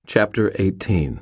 Chapter 18.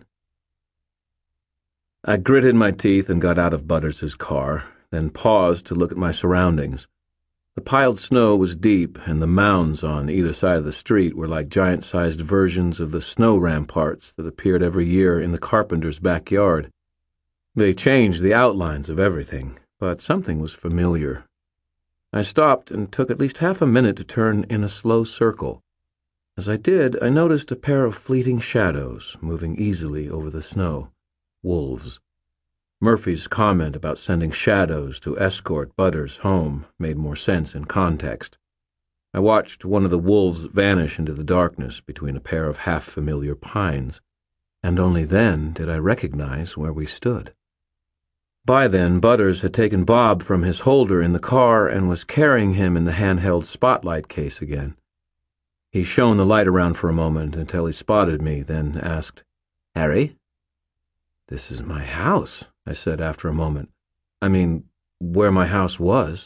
I gritted my teeth and got out of Butters's car, then paused to look at my surroundings. The piled snow was deep, and the mounds on either side of the street were like giant-sized versions of the snow ramparts that appeared every year in the carpenter's backyard. They changed the outlines of everything, but something was familiar. I stopped and took at least half a minute to turn in a slow circle. As I did, I noticed a pair of fleeting shadows moving easily over the snow. Wolves. Murphy's comment about sending shadows to escort Butters home made more sense in context. I watched one of the wolves vanish into the darkness between a pair of half-familiar pines, and only then did I recognize where we stood. By then, Butters had taken Bob from his holder in the car and was carrying him in the handheld spotlight case again. He shone the light around for a moment until he spotted me, then asked, "Harry?" "This is my house," I said after a moment. I mean, where my house was.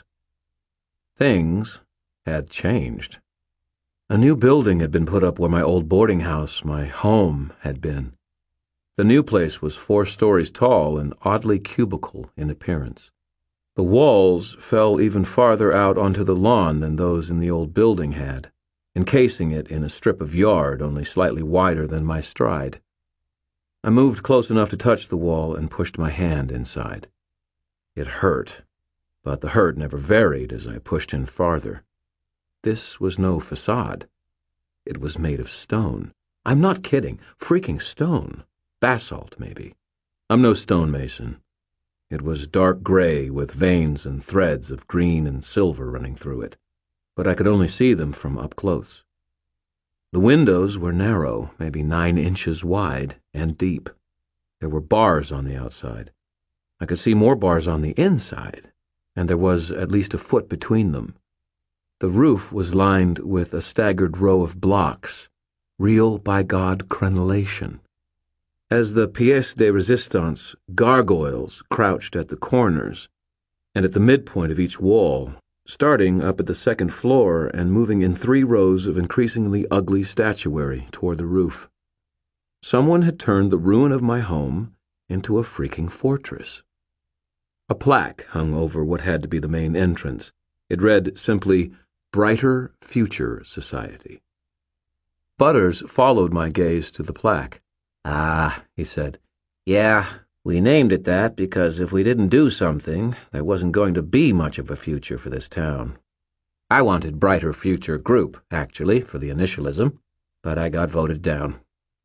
Things had changed. A new building had been put up where my old boarding house, my home, had been. The new place was 4 stories tall and oddly cubical in appearance. The walls fell even farther out onto the lawn than those in the old building had, encasing it in a strip of yard only slightly wider than my stride. I moved close enough to touch the wall and pushed my hand inside. It hurt, but the hurt never varied as I pushed in farther. This was no facade. It was made of stone. I'm not kidding. Freaking stone. Basalt, maybe. I'm no stonemason. It was dark gray with veins and threads of green and silver running through it, but I could only see them from up close. The windows were narrow, maybe 9 inches wide, and deep. There were bars on the outside. I could see more bars on the inside, and there was at least a foot between them. The roof was lined with a staggered row of blocks, real by-God crenellation. As the pièce de résistance, gargoyles crouched at the corners, and at the midpoint of each wall, starting up at the second floor and moving in 3 rows of increasingly ugly statuary toward the roof. Someone had turned the ruin of my home into a freaking fortress. A plaque hung over what had to be the main entrance. It read simply, "Brighter Future Society." Butters followed my gaze to the plaque. "Ah," he said. "Yeah, we named it that because if we didn't do something, there wasn't going to be much of a future for this town. I wanted Brighter Future Group, actually, for the initialism, but I got voted down."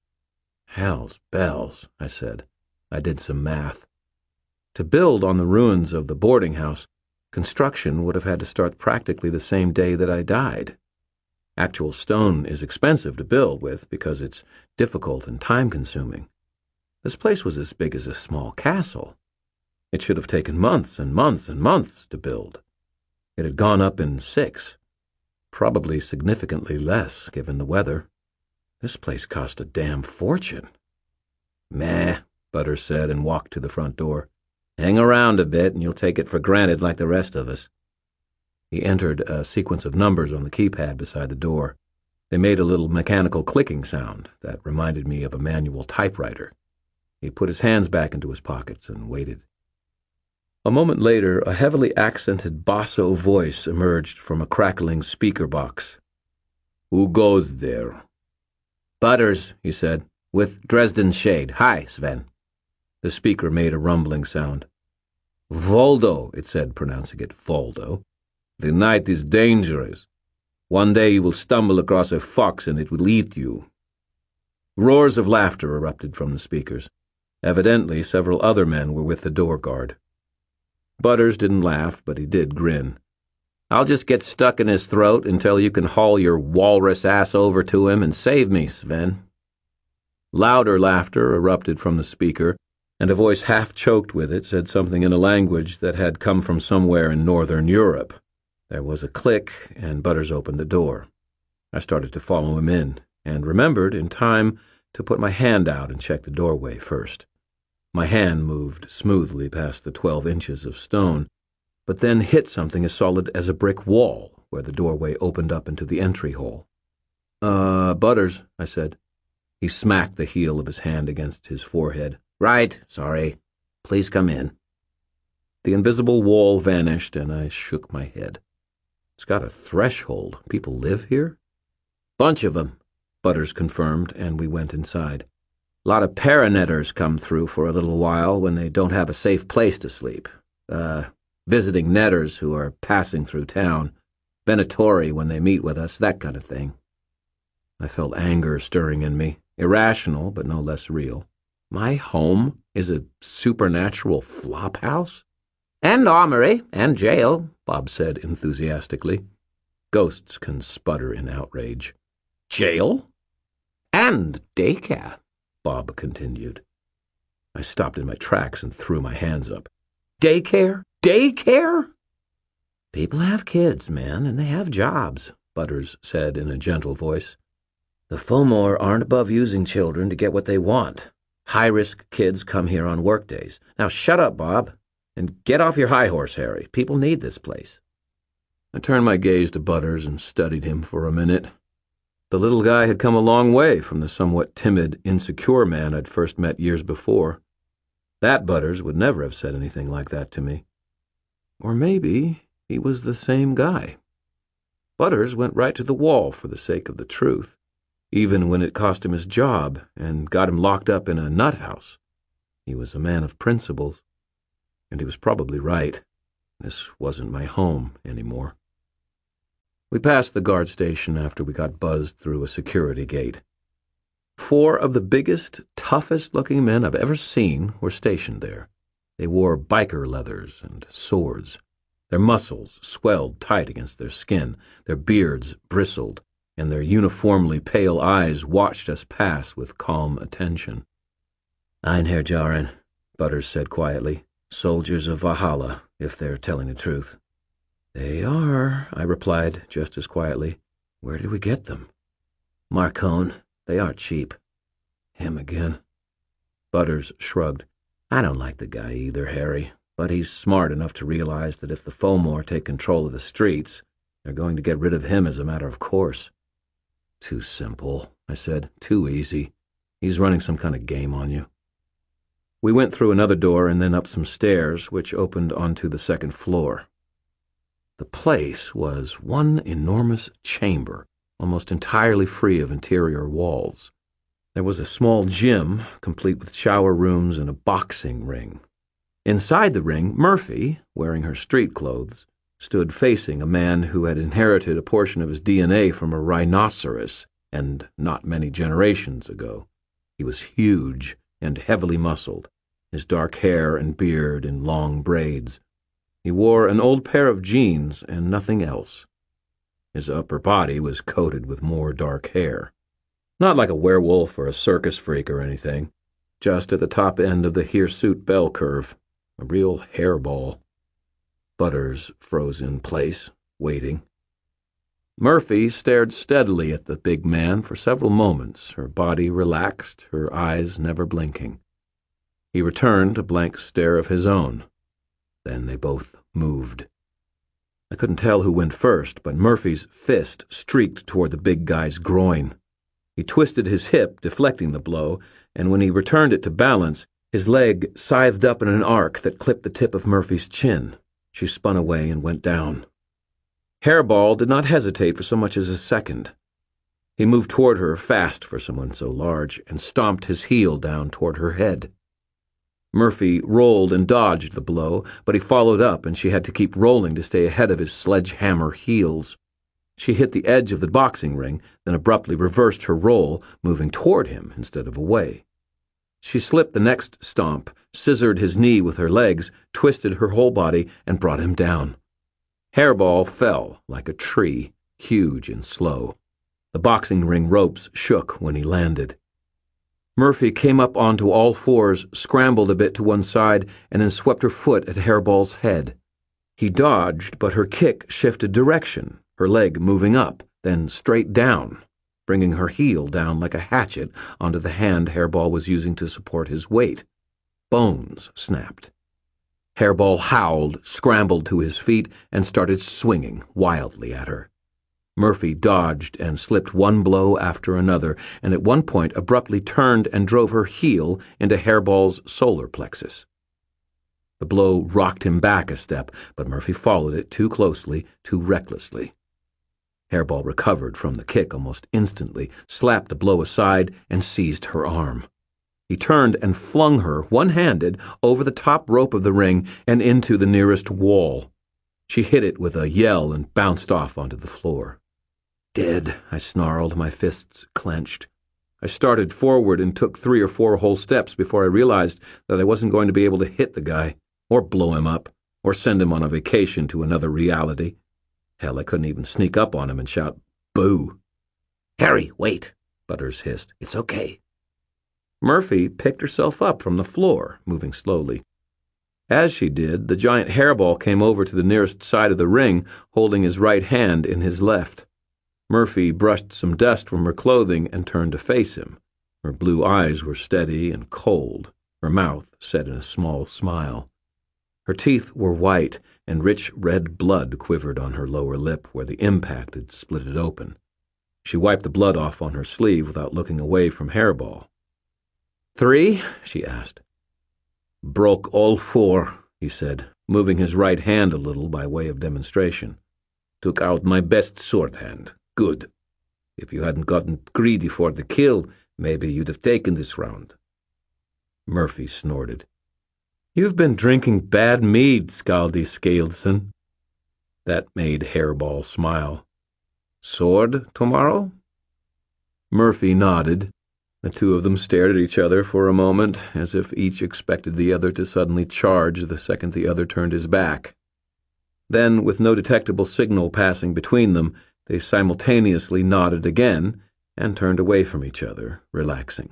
"Hell's bells," I said. I did some math. To build on the ruins of the boarding house, construction would have had to start practically the same day that I died. Actual stone is expensive to build with because it's difficult and time-consuming. This place was as big as a small castle. It should have taken months and months and months to build. It had gone up in 6, probably significantly less given the weather. This place cost a damn fortune. "Meh," Butters said and walked to the front door. "Hang around a bit and you'll take it for granted like the rest of us." He entered a sequence of numbers on the keypad beside the door. They made a little mechanical clicking sound that reminded me of a manual typewriter. He put his hands back into his pockets and waited. A moment later, a heavily accented basso voice emerged from a crackling speaker box. "Who goes there?" "Butters," he said, "with Dresden Shade. Hi, Sven." The speaker made a rumbling sound. "Voldo," it said, pronouncing it Voldo. "The night is dangerous. One day you will stumble across a fox and it will eat you." Roars of laughter erupted from the speakers. Evidently, several other men were with the door guard. Butters didn't laugh, but he did grin. "I'll just get stuck in his throat until you can haul your walrus ass over to him and save me, Sven." Louder laughter erupted from the speaker, and a voice half choked with it said something in a language that had come from somewhere in Northern Europe. There was a click, and Butters opened the door. I started to follow him in, and remembered in time to put my hand out and check the doorway first. My hand moved smoothly past the 12 inches of stone, but then hit something as solid as a brick wall where the doorway opened up into the entry hole. Butters," I said. He smacked the heel of his hand against his forehead. Right, sorry. Please come in. The invisible wall vanished, and I shook my head. It's got a threshold. People live here? Bunch of them, Butters confirmed, and we went inside. A lot of paranetters come through for a little while when they don't have a safe place to sleep. Visiting netters who are passing through town. Venatori when they meet with us, that kind of thing. I felt anger stirring in me, irrational but no less real. My home is a supernatural flophouse? And armory, and jail, Bob said enthusiastically. Ghosts can sputter in outrage. Jail? And daycare, Bob continued. I stopped in my tracks and threw my hands up. Daycare? Daycare? People have kids, man, and they have jobs, Butters said in a gentle voice. The Fomor aren't above using children to get what they want. High-risk kids come here on workdays. Now shut up, Bob, and get off your high horse, Harry. People need this place. I turned my gaze to Butters and studied him for a minute. The little guy had come a long way from the somewhat timid, insecure man I'd first met years before. That Butters would never have said anything like that to me. Or maybe he was the same guy. Butters went right to the wall for the sake of the truth, even when it cost him his job and got him locked up in a nut house. He was a man of principles, and he was probably right. This wasn't my home anymore. We passed the guard station after we got buzzed through a security gate. 4 of the biggest, toughest-looking men I've ever seen were stationed there. They wore biker leathers and swords. Their muscles swelled tight against their skin, their beards bristled, and their uniformly pale eyes watched us pass with calm attention. Einherjar Jaren, Butters said quietly. Soldiers of Valhalla, if they're telling the truth. They are, I replied just as quietly. Where did we get them? Marcone. They aren't cheap. Him again. Butters shrugged. I don't like the guy either, Harry, but he's smart enough to realize that if the Fomor take control of the streets, they're going to get rid of him as a matter of course. Too simple, I said. Too easy. He's running some kind of game on you. We went through another door and then up some stairs, which opened onto the second floor. The place was one enormous chamber, almost entirely free of interior walls. There was a small gym, complete with shower rooms and a boxing ring. Inside the ring, Murphy, wearing her street clothes, stood facing a man who had inherited a portion of his DNA from a rhinoceros, and not many generations ago. He was huge and heavily muscled, his dark hair and beard in long braids. He wore an old pair of jeans and nothing else. His upper body was coated with more dark hair. Not like a werewolf or a circus freak or anything, just at the top end of the hirsute bell curve, a real hairball. Butters froze in place, waiting. Murphy stared steadily at the big man for several moments, her body relaxed, her eyes never blinking. He returned a blank stare of his own. Then they both moved. I couldn't tell who went first, but Murphy's fist streaked toward the big guy's groin. He twisted his hip, deflecting the blow, and when he returned it to balance, his leg scythed up in an arc that clipped the tip of Murphy's chin. She spun away and went down. Hairball did not hesitate for so much as a second. He moved toward her fast for someone so large and stomped his heel down toward her head. Murphy rolled and dodged the blow, but he followed up and she had to keep rolling to stay ahead of his sledgehammer heels. She hit the edge of the boxing ring, then abruptly reversed her roll, moving toward him instead of away. She slipped the next stomp, scissored his knee with her legs, twisted her whole body, and brought him down. Hairball fell like a tree, huge and slow. The boxing ring ropes shook when he landed. Murphy came up onto all fours, scrambled a bit to one side, and then swept her foot at Hairball's head. He dodged, but her kick shifted direction, her leg moving up, then straight down, bringing her heel down like a hatchet onto the hand Hairball was using to support his weight. Bones snapped. Hairball howled, scrambled to his feet, and started swinging wildly at her. Murphy dodged and slipped one blow after another, and at one point abruptly turned and drove her heel into Hairball's solar plexus. The blow rocked him back a step, but Murphy followed it too closely, too recklessly. Hairball recovered from the kick almost instantly, slapped the blow aside, and seized her arm. He turned and flung her, one-handed, over the top rope of the ring and into the nearest wall. She hit it with a yell and bounced off onto the floor. "Dead," I snarled, my fists clenched. I started forward and took 3 or 4 whole steps before I realized that I wasn't going to be able to hit the guy, or blow him up, or send him on a vacation to another reality. Hell, I couldn't even sneak up on him and shout, "Boo!" "Harry, wait," Butters hissed. "It's okay." Murphy picked herself up from the floor, moving slowly. As she did, the giant Hairball came over to the nearest side of the ring, holding his right hand in his left. Murphy brushed some dust from her clothing and turned to face him. Her blue eyes were steady and cold, her mouth set in a small smile. Her teeth were white, and rich red blood quivered on her lower lip where the impact had split it open. She wiped the blood off on her sleeve without looking away from Hairball. "3?" she asked. "Broke all 4, he said, moving his right hand a little by way of demonstration. "Took out my best sword hand. Good. If you hadn't gotten greedy for the kill, maybe you'd have taken this round." Murphy snorted. "You've been drinking bad mead, Scaldy Scaleson." That made Hairball smile. "Sword tomorrow?" Murphy nodded. The two of them stared at each other for a moment, as if each expected the other to suddenly charge the second the other turned his back. Then, with no detectable signal passing between them, they simultaneously nodded again and turned away from each other, relaxing.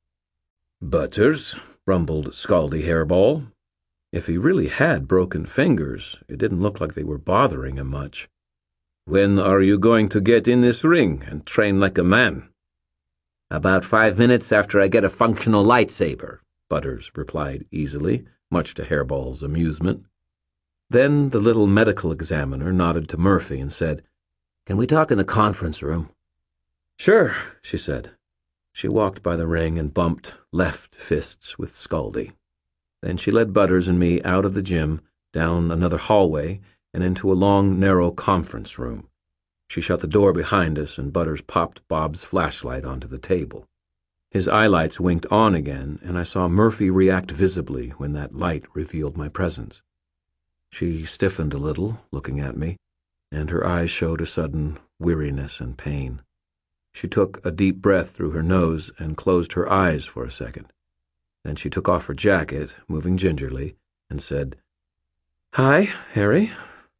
"Butters," rumbled Scaldy Hairball. If he really had broken fingers, it didn't look like they were bothering him much. "When are you going to get in this ring and train like a man?" "About 5 minutes after I get a functional lightsaber," Butters replied easily, much to Hairball's amusement. Then the little medical examiner nodded to Murphy and said, "Can we talk in the conference room?" "Sure," she said. She walked by the ring and bumped left fists with Scaldy. Then she led Butters and me out of the gym, down another hallway, and into a long, narrow conference room. She shut the door behind us, and Butters popped Bob's flashlight onto the table. His eyelights winked on again, and I saw Murphy react visibly when that light revealed my presence. She stiffened a little, looking at me, and her eyes showed a sudden weariness and pain. She took a deep breath through her nose and closed her eyes for a second. Then she took off her jacket, moving gingerly, and said, "Hi, Harry."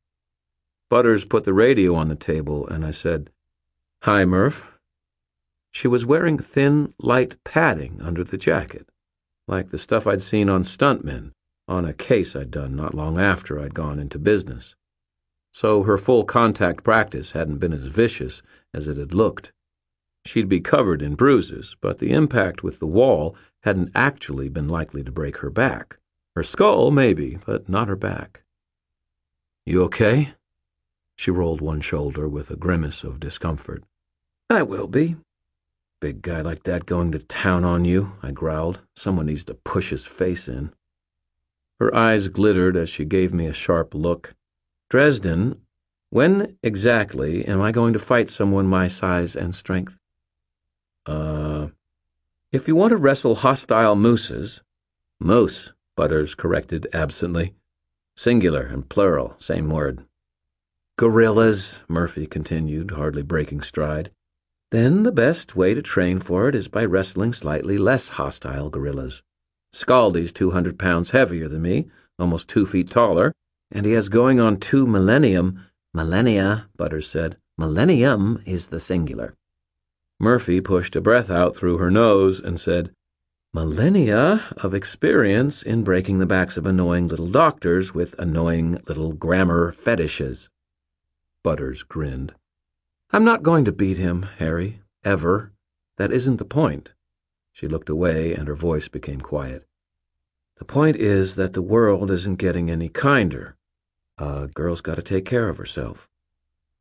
Butters put the radio on the table, and I said, "Hi, Murph." She was wearing thin, light padding under the jacket, like the stuff I'd seen on stuntmen, on a case I'd done not long after I'd gone into business. So her full contact practice hadn't been as vicious as it had looked. She'd be covered in bruises, but the impact with the wall hadn't actually been likely to break her back. Her skull, maybe, but not her back. "You okay?" She rolled one shoulder with a grimace of discomfort. "I will be." "Big guy like that going to town on you," I growled. "Someone needs to push his face in." Her eyes glittered as she gave me a sharp look. "Dresden, when exactly am I going to fight someone my size and strength?" If you want to wrestle hostile mooses—" "Moose," Butters corrected absently. "Singular and plural, same word." "Gorillas," Murphy continued, hardly breaking stride. "Then the best way to train for it is by wrestling slightly less hostile gorillas. Scaldy's 200 pounds heavier than me, almost 2 feet taller, and he has going on 2 millennium—" "Millennia," Butters said. "Millennium is the singular." Murphy pushed a breath out through her nose and said, "Millennia of experience in breaking the backs of annoying little doctors with annoying little grammar fetishes." Butters grinned. "I'm not going to beat him, Harry, ever. That isn't the point." She looked away and her voice became quiet. "The point is that the world isn't getting any kinder. A girl's got to take care of herself."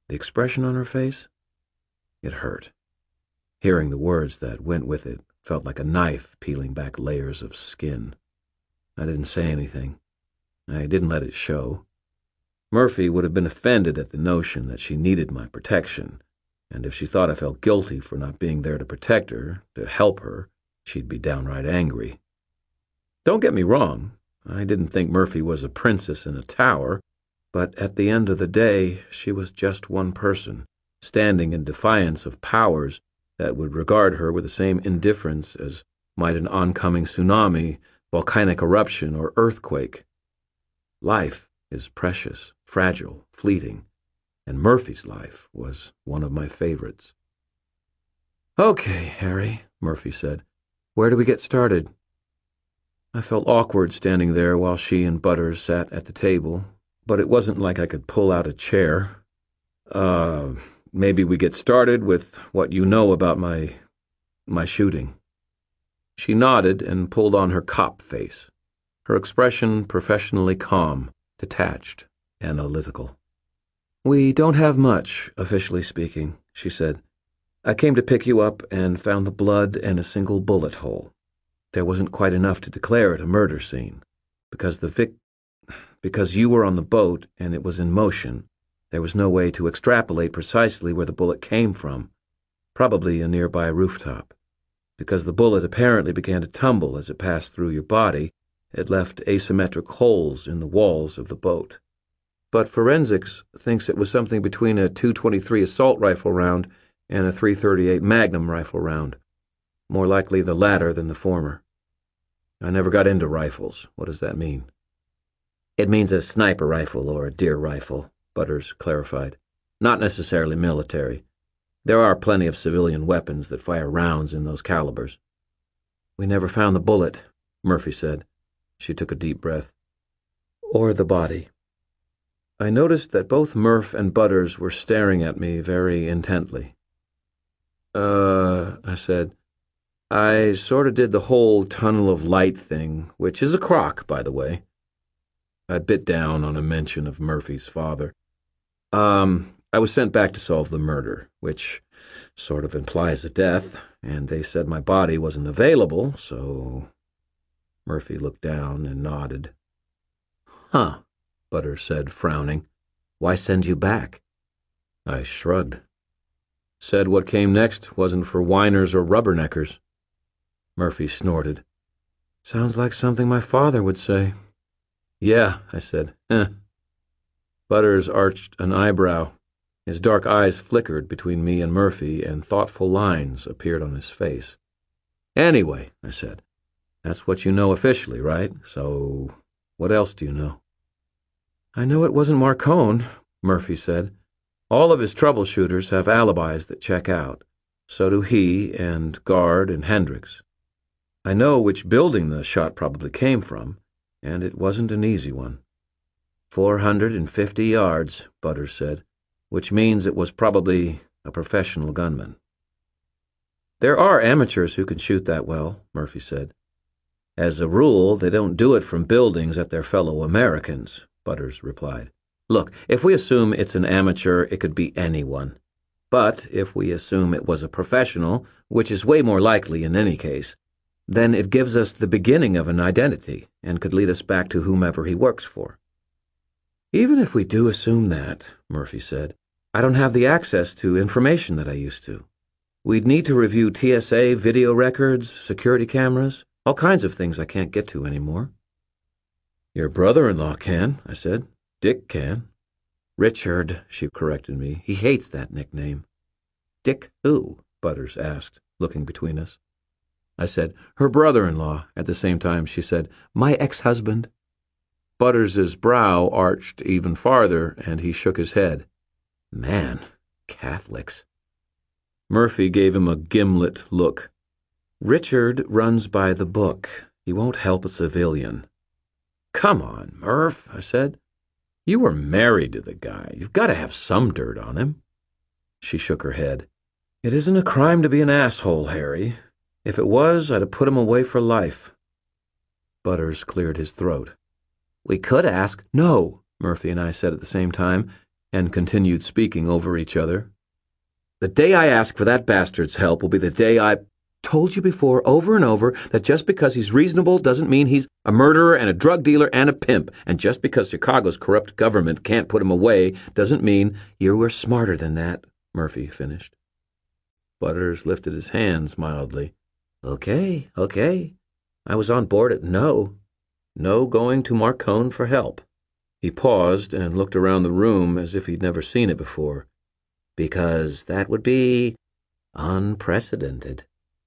The expression on her face? It hurt. Hearing the words that went with it felt like a knife peeling back layers of skin. I didn't say anything. I didn't let it show. Murphy would have been offended at the notion that she needed my protection, and if she thought I felt guilty for not being there to protect her, to help her, she'd be downright angry. Don't get me wrong, I didn't think Murphy was a princess in a tower, but at the end of the day, she was just one person, standing in defiance of powers that would regard her with the same indifference as might an oncoming tsunami, volcanic eruption, or earthquake. Life is precious, fragile, fleeting, and Murphy's life was one of my favorites. "Okay, Harry," Murphy said. "Where do we get started?" I felt awkward standing there while she and Butters sat at the table, but it wasn't like I could pull out a chair. Maybe we get started with what you know about my shooting." She nodded and pulled on her cop face, her expression professionally calm, detached, analytical. "We don't have much, officially speaking," she said. "I came to pick you up and found the blood and a single bullet hole. There wasn't quite enough to declare it a murder scene. Because you were on the boat and it was in motion, there was no way to extrapolate precisely where the bullet came from, probably a nearby rooftop. Because the bullet apparently began to tumble as it passed through your body, it left asymmetric holes in the walls of the boat. But forensics thinks it was something between a .223 assault rifle round and a .338 Magnum rifle round. More likely the latter than the former. I never got into rifles. What does that mean?" "It means a sniper rifle or a deer rifle," Butters clarified. "Not necessarily military. There are plenty of civilian weapons that fire rounds in those calibers." "We never found the bullet," Murphy said. She took a deep breath. "Or the body." I noticed that both Murph and Butters were staring at me very intently. I said, "I sort of did the whole tunnel of light thing, which is a crock, by the way." I bit down on a mention of Murphy's father. I was sent back to solve the murder, which sort of implies a death, and they said my body wasn't available, so..." Murphy looked down and nodded. "Huh," Butters said, frowning. "Why send you back?" I shrugged. Said what came next wasn't for whiners or rubberneckers. Murphy snorted. "Sounds like something my father would say." "Yeah," I said. Butters arched an eyebrow. His dark eyes flickered between me and Murphy, and thoughtful lines appeared on his face. "Anyway," I said, "that's what you know officially, right? So, what else do you know?" "I know it wasn't Marcone," Murphy said. "All of his troubleshooters have alibis that check out. So do he and Guard and Hendricks. I know which building the shot probably came from, and it wasn't an easy one." 450 yards, Butters said, "which means it was probably a professional gunman." "There are amateurs who can shoot that well," Murphy said. "As a rule, they don't do it from buildings at their fellow Americans," Butters replied. "Look, if we assume it's an amateur, it could be anyone. But if we assume it was a professional, which is way more likely in any case, then it gives us the beginning of an identity and could lead us back to whomever he works for." "Even if we do assume that," Murphy said, "I don't have the access to information that I used to. We'd need to review TSA video records, security cameras, all kinds of things I can't get to anymore." "Your brother-in-law can," I said. "Dick can." "Richard," she corrected me. "He hates that nickname." "Dick who?" Butters asked, looking between us. I said, "Her brother-in-law." At the same time, she said, "My ex-husband." Butters's brow arched even farther, and he shook his head. "Man, Catholics." Murphy gave him a gimlet look. "Richard runs by the book. He won't help a civilian." "Come on, Murph," I said. "You were married to the guy. You've got to have some dirt on him." She shook her head. "It isn't a crime to be an asshole, Harry. If it was, I'd have put him away for life." Butters cleared his throat. "We could ask." "No," Murphy and I said at the same time. and continued speaking over each other. "The day I ask for that bastard's help will be the day I told you before, over and over, that just because he's reasonable doesn't mean he's a murderer and a drug dealer and a pimp, and just because Chicago's corrupt government can't put him away doesn't mean—" "You were smarter than that," Murphy finished. Butters lifted his hands mildly. Okay. I was on board at no. No going to Marcone for help." He paused and looked around the room as if he'd never seen it before. "Because that would be unprecedented."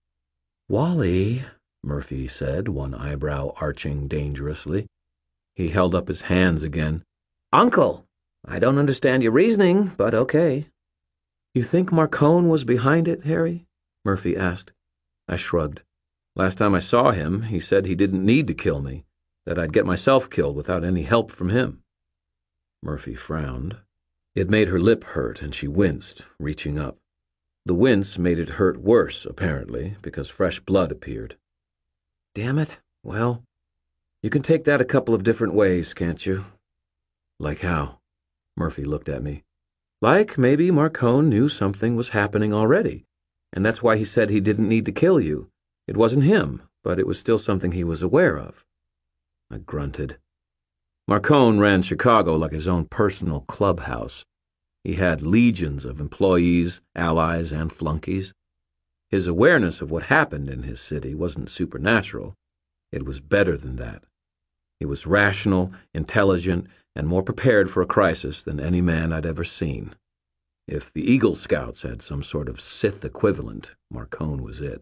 "Wally," Murphy said, one eyebrow arching dangerously. He held up his hands again. "Uncle, I don't understand your reasoning, but okay." "You think Marcone was behind it, Harry?" Murphy asked. I shrugged. Last time I saw him, he said he didn't need to kill me, that I'd get myself killed without any help from him. Murphy frowned. It made her lip hurt, and she winced, reaching up. The wince made it hurt worse, apparently, because fresh blood appeared. "Damn it. Well, you can take that a couple of different ways, can't you?" "Like how?" Murphy looked at me. "Like maybe Marcone knew something was happening already, and that's why he said he didn't need to kill you. It wasn't him, but it was still something he was aware of." I grunted. Marcone ran Chicago like his own personal clubhouse. He had legions of employees, allies, and flunkies. His awareness of what happened in his city wasn't supernatural. It was better than that. He was rational, intelligent, and more prepared for a crisis than any man I'd ever seen. If the Eagle Scouts had some sort of Sith equivalent, Marcone was it.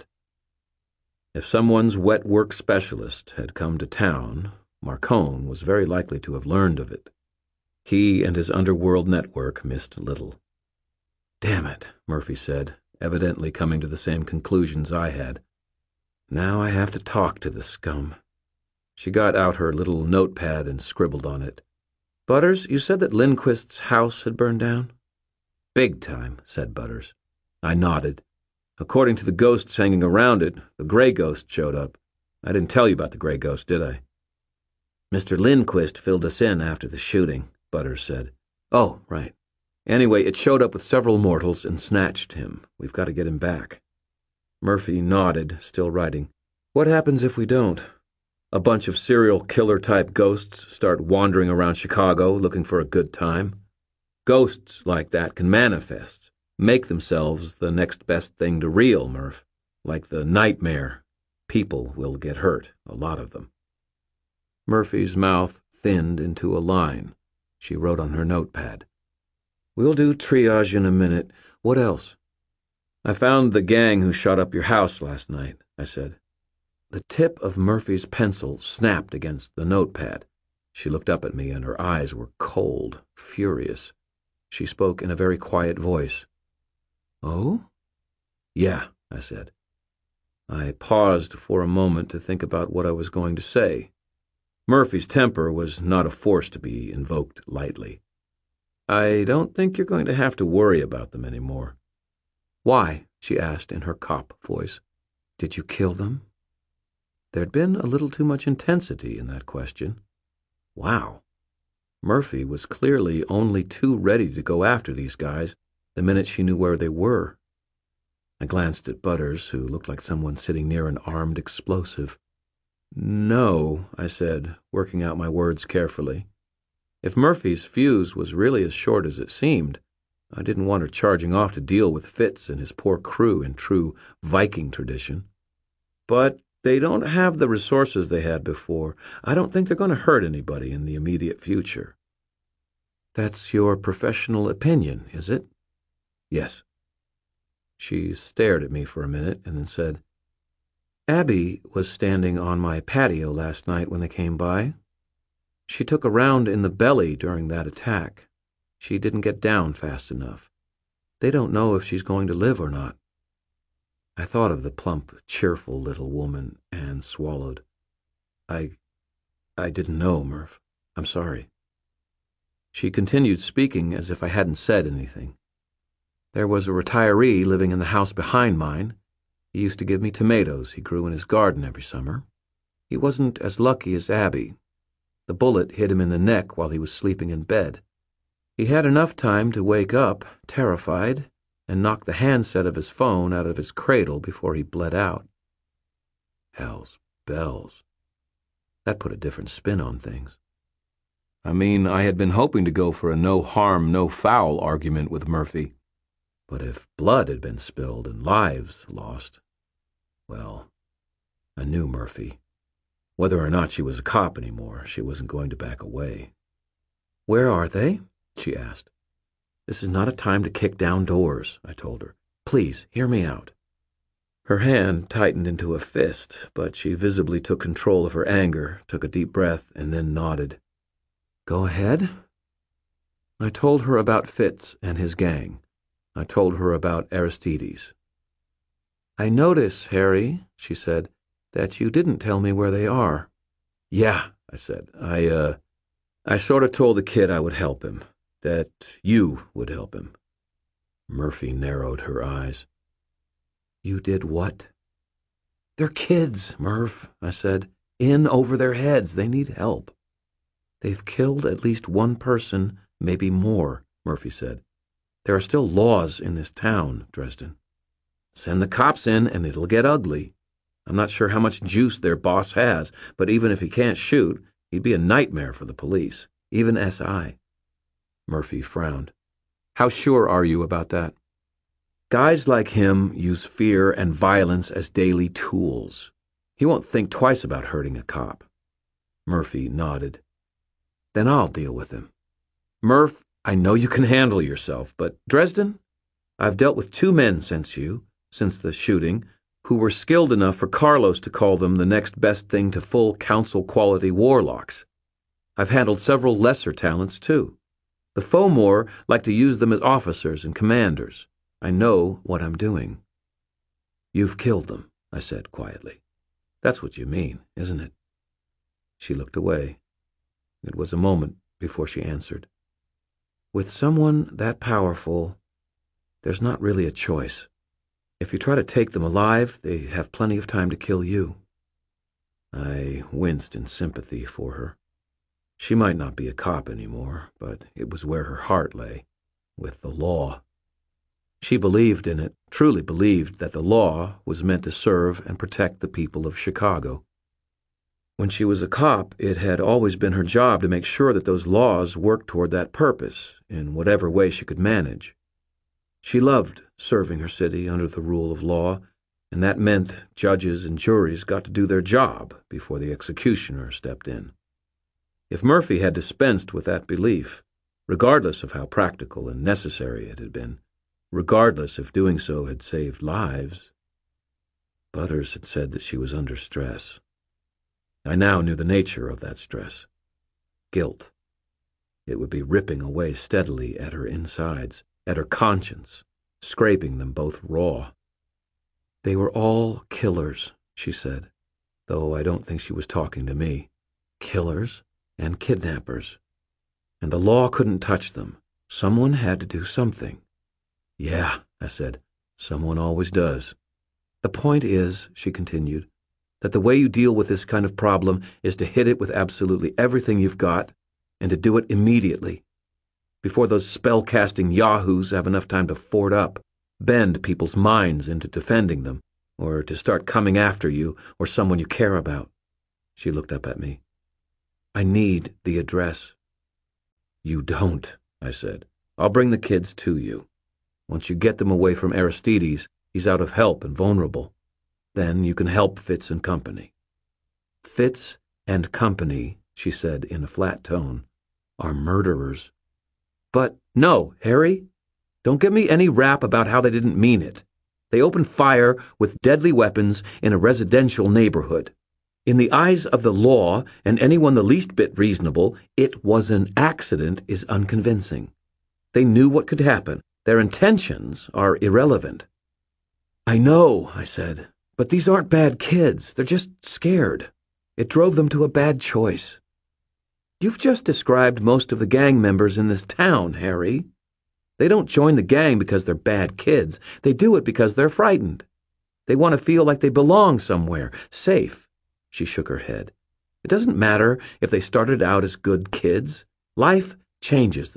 If someone's wet work specialist had come to town, Marcone was very likely to have learned of it. He and his underworld network missed little. "Damn it," Murphy said, evidently coming to the same conclusions I had. "Now I have to talk to the scum." She got out her little notepad and scribbled on it. "Butters, you said that Lindquist's house had burned down?" "Big time," said Butters. I nodded. "According to the ghosts hanging around it, the gray ghost showed up. I didn't tell you about the gray ghost, did I?" "Mr. Lindquist filled us in after the shooting," Butters said. "Oh, right. Anyway, it showed up with several mortals and snatched him. We've got to get him back." Murphy nodded, still writing. "What happens if we don't? A bunch of serial killer-type ghosts start wandering around Chicago looking for a good time? Ghosts like that can manifest, make themselves the next best thing to real, Murph. Like the nightmare. People will get hurt, a lot of them." Murphy's mouth thinned into a line. She wrote on her notepad. "We'll do triage in a minute. What else?" "I found the gang who shot up your house last night," I said. The tip of Murphy's pencil snapped against the notepad. She looked up at me, and her eyes were cold, furious. She spoke in a very quiet voice. "Oh?" "Yeah," I said. I paused for a moment to think about what I was going to say. Murphy's temper was not a force to be invoked lightly. "I don't think you're going to have to worry about them anymore." "Why?" she asked in her cop voice. "Did you kill them?" There'd been a little too much intensity in that question. Wow. Murphy was clearly only too ready to go after these guys the minute she knew where they were. I glanced at Butters, who looked like someone sitting near an armed explosive. "No," I said, working out my words carefully. If Murphy's fuse was really as short as it seemed, I didn't want her charging off to deal with Fitz and his poor crew in true Viking tradition. "But they don't have the resources they had before. I don't think they're going to hurt anybody in the immediate future." "That's your professional opinion, is it?" "Yes." She stared at me for a minute and then said, "Abby was standing on my patio last night when they came by. She took a round in the belly during that attack. She didn't get down fast enough. They don't know if she's going to live or not." I thought of the plump, cheerful little woman and swallowed. I didn't know, Murph. I'm sorry." She continued speaking as if I hadn't said anything. "There was a retiree living in the house behind mine. He used to give me tomatoes he grew in his garden every summer. He wasn't as lucky as Abby. The bullet hit him in the neck while he was sleeping in bed. He had enough time to wake up, terrified, and knock the handset of his phone out of his cradle before he bled out. Hell's bells. That put a different spin on things. I mean, I had been hoping to go for a no-harm, no-foul argument with Murphy. But if blood had been spilled and lives lost, well, I knew Murphy. Whether or not she was a cop anymore, she wasn't going to back away. "Where are they?" she asked. "This is not a time to kick down doors," I told her. "Please, hear me out." Her hand tightened into a fist, but she visibly took control of her anger, took a deep breath, and then nodded. "Go ahead." I told her about Fitz and his gang. I told her about Aristides. "I notice, Harry," she said, "that you didn't tell me where they are." "Yeah," I said. I sort of told the kid I would help him, that you would help him." Murphy narrowed her eyes. "You did what?" "They're kids, Murph," I said. "In over their heads. They need help." "They've killed at least one person, maybe more," Murphy said. "There are still laws in this town, Dresden. Send the cops in and it'll get ugly. I'm not sure how much juice their boss has, but even if he can't shoot, he'd be a nightmare for the police, even SI. Murphy frowned. "How sure are you about that?" "Guys like him use fear and violence as daily tools. He won't think twice about hurting a cop." Murphy nodded. "Then I'll deal with him. Murph, I know you can handle yourself, but Dresden? I've dealt with 2 men since the shooting, who were skilled enough for Carlos to call them the next best thing to full council-quality warlocks. I've handled several lesser talents, too. The Fomor like to use them as officers and commanders. I know what I'm doing." "You've killed them," I said quietly. "That's what you mean, isn't it?" She looked away. It was a moment before she answered. "With someone that powerful, there's not really a choice. If you try to take them alive, they have plenty of time to kill you." I winced in sympathy for her. She might not be a cop anymore, but it was where her heart lay, with the law. She believed in it, truly believed that the law was meant to serve and protect the people of Chicago. When she was a cop, it had always been her job to make sure that those laws worked toward that purpose, in whatever way she could manage. She loved serving her city under the rule of law, and that meant judges and juries got to do their job before the executioner stepped in. If Murphy had dispensed with that belief, regardless of how practical and necessary it had been, regardless if doing so had saved lives, Butters had said that she was under stress. I now knew the nature of that stress. Guilt. It would be ripping away steadily at her insides, at her conscience, scraping them both raw. "They were all killers," she said, though I don't think she was talking to me. "Killers and kidnappers. And the law couldn't touch them. Someone had to do something." "Yeah," I said, "someone always does." "The point is," she continued, "that the way you deal with this kind of problem is to hit it with absolutely everything you've got, and to do it immediately, before those spell-casting yahoos have enough time to fort up, bend people's minds into defending them, or to start coming after you or someone you care about." She looked up at me. "I need the address." "You don't," I said. "I'll bring the kids to you. Once you get them away from Aristides, he's out of help and vulnerable. Then you can help Fitz and company." "Fitz and company," she said in a flat tone, "are murderers." "But no, Harry, don't give me any rap about how they didn't mean it. They opened fire with deadly weapons in a residential neighborhood. In the eyes of the law and anyone the least bit reasonable, it was an accident is unconvincing. They knew what could happen. Their intentions are irrelevant." "I know," I said, "but these aren't bad kids. They're just scared. It drove them to a bad choice." "You've just described most of the gang members in this town, Harry. They don't join the gang because they're bad kids. They do it because they're frightened. They want to feel like they belong somewhere, safe." She shook her head. "It doesn't matter if they started out as good kids. Life changes them.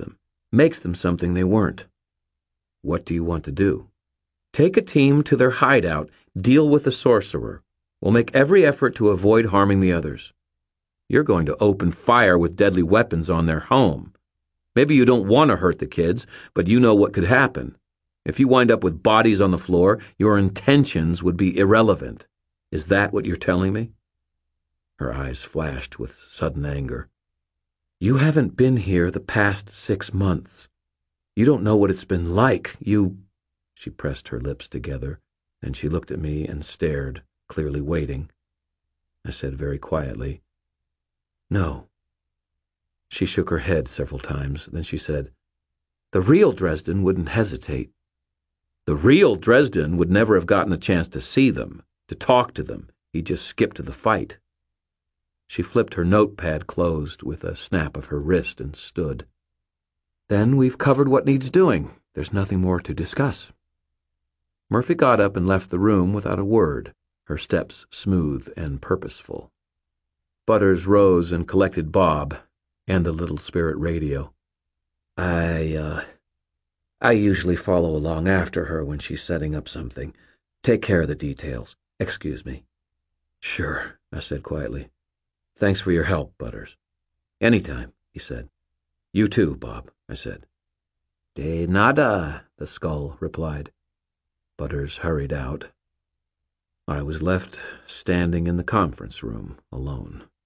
makes them something they weren't. What do you want to do? Take a team to their hideout, deal with the sorcerer. We'll make every effort to avoid harming the others. You're going to open fire with deadly weapons on their home. Maybe you don't want to hurt the kids, but you know what could happen. If you wind up with bodies on the floor, your intentions would be irrelevant. Is that what you're telling me?" Her eyes flashed with sudden anger. "You haven't been here the past 6 months. You don't know what it's been like. She pressed her lips together, and she looked at me and stared, clearly waiting. I said very quietly, "No." She shook her head several times, then she said, "The real Dresden wouldn't hesitate. The real Dresden would never have gotten a chance to see them, to talk to them. He'd just skip to the fight." She flipped her notepad closed with a snap of her wrist and stood. "Then we've covered what needs doing. There's nothing more to discuss." Murphy got up and left the room without a word, her steps smooth and purposeful. Butters rose and collected Bob and the little spirit radio. I usually follow along after her when she's setting up something. Take care of the details. Excuse me." "Sure," I said quietly. "Thanks for your help, Butters." "Anytime," he said. "You too, Bob," I said. "De nada," the skull replied. Butters hurried out. I was left standing in the conference room alone.